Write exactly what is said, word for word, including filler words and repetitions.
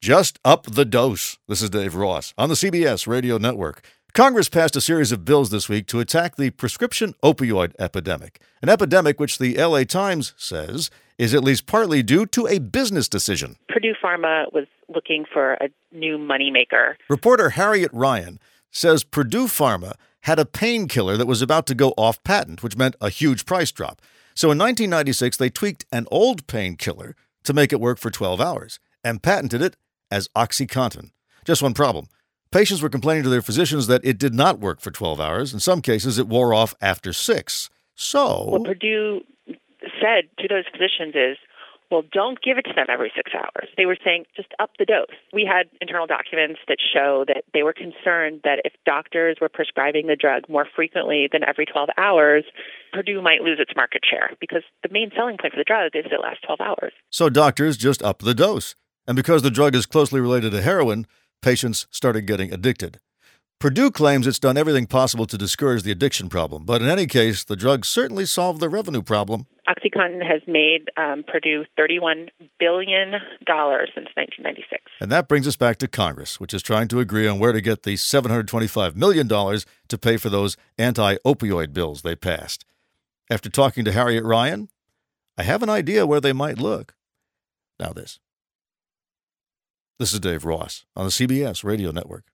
Just up the dose. This is Dave Ross on the C B S Radio Network. Congress passed a series of bills this week to attack the prescription opioid epidemic, an epidemic which the L A Times says is at least partly due to a business decision. Purdue Pharma was looking for a new moneymaker. Reporter Harriet Ryan says Purdue Pharma had a painkiller that was about to go off patent, which meant a huge price drop. So in nineteen ninety-six, they tweaked an old painkiller to make it work for twelve hours and patented it as OxyContin. Just one problem. Patients were complaining to their physicians that it did not work for twelve hours. In some cases, it wore off after six. So what Purdue said to those physicians is, well, don't give it to them every six hours. They were saying, just up the dose. We had internal documents that show that they were concerned that if doctors were prescribing the drug more frequently than every twelve hours, Purdue might lose its market share because the main selling point for the drug is it lasts twelve hours. So doctors just up the dose. And because the drug is closely related to heroin, patients started getting addicted. Purdue claims it's done everything possible to discourage the addiction problem, but in any case, the drug certainly solved the revenue problem. OxyContin has made um, Purdue thirty-one billion dollars since nineteen ninety-six. And that brings us back to Congress, which is trying to agree on where to get the seven hundred twenty-five million dollars to pay for those anti-opioid bills they passed. After talking to Harriet Ryan, I have an idea where they might look. Now this. This is Dave Ross on the C B S Radio Network.